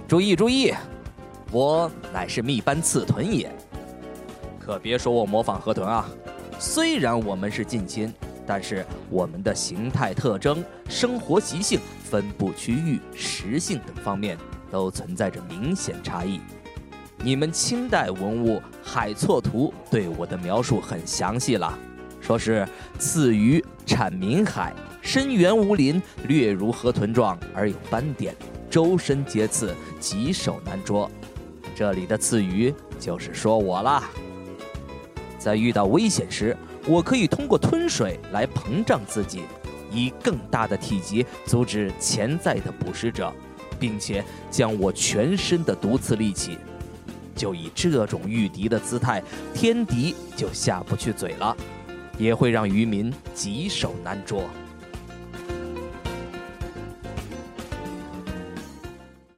注意注意，我乃是密斑刺豚也。可别说我模仿河豚啊，虽然我们是近亲，但是我们的形态特征、生活习性、分布区域、食性等方面都存在着明显差异。你们清代文物《海错图》对我的描述很详细了，说是刺鱼产闽海，身圆无鳞，略如河豚状而有斑点，周身皆刺，棘手难捉。这里的刺鱼就是说我啦。在遇到危险时，我可以通过吞水来膨胀自己，以更大的体积阻止潜在的捕食者，并且将我全身的毒刺利器。就以这种御敌的姿态，天敌就下不去嘴了，也会让渔民棘手难捉。